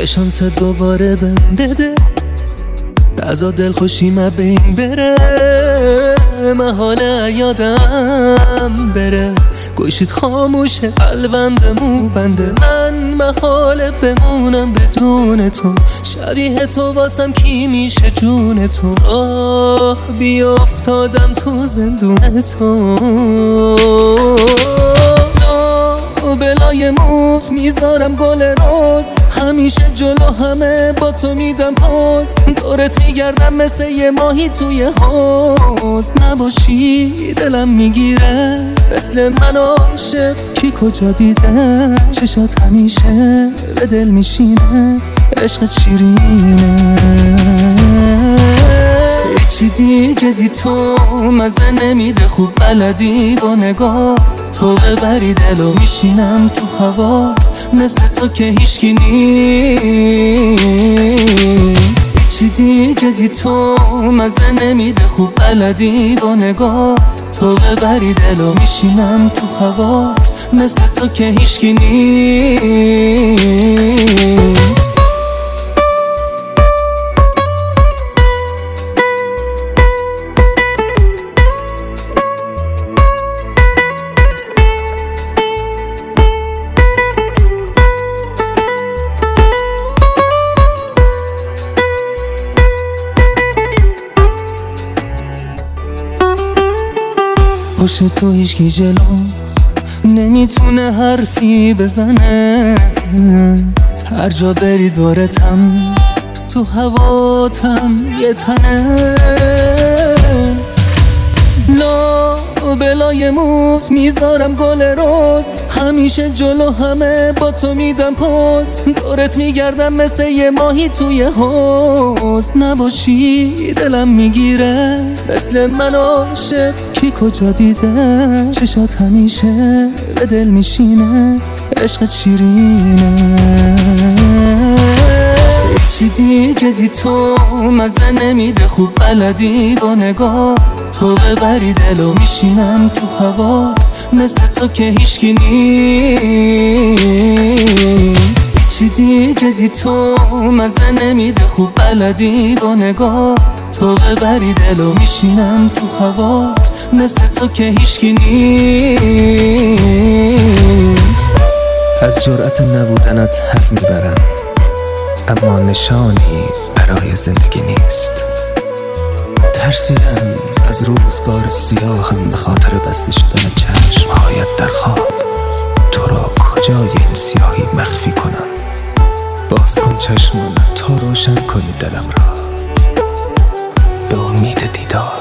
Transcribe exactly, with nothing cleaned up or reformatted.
یه شانس دوباره بهم بده، رضا دلخوشی ما بین بره، محاله یادم بره، گوشید خاموشه قلبم بمو بنده، من محاله بمونم بدون تو، شبیه تو واسم کی میشه جون تو، آه بیافتادم تو زندون تو، بلای موت میذارم گل روز، همیشه جلو همه با تو میدم پاس، دورت میگردم مثل یه ماهی توی حوض، نباشی دلم میگیره، مثل من عاشق کی کجا دیده، چشات همیشه به دل میشینه، عشقت شیرینه، چی دیگه بی تو مزه نمیده، خوب بلدی با نگاه تو ببری دلو، میشینم تو هوات مثل تو که هیچکی نیست، چی دیگه بی تو مزه نمیده، خوب بلدی با نگاه تو ببری دلو، میشینم تو هوات مثل تو که هیچکی نیست. پشت تو هیچکی جلو نمیتونه حرفی بزنه، هر جا بری دورتم تو هواتم یه تنه، لا بلای موت میذارم گل روز، همیشه جلو همه با تو میدم پاس، دورت میگردم مثل یه ماهی توی حوض، نباشی دلم میگیره، مثل من عاشق کی کجا دیده، چشات همیشه به دل میشینه، عشقت شیرینه، چی دیگه بی تو مزه نمیده، خوب بلدی با نگاه تو ببری دلو، میشینم تو هوات مثل تو که هیچکی نیست، چی دیگه بی تو مزه نمیده، خوب بلدی با نگاه تو ببری دلو، میشینم تو هوات مثل تو که هیچکی نیست. از جرأت نبودنت حظ میبرم، اما نشانی برای زندگی نیست، ترسیدم از روزگار سیاهم به خاطر بسته شدن چشمهایت در خواب، تو را کجای این سیاهی مخفی کنم، باز کن چشمانت تا روشن کنی دلم را به امید دیدار.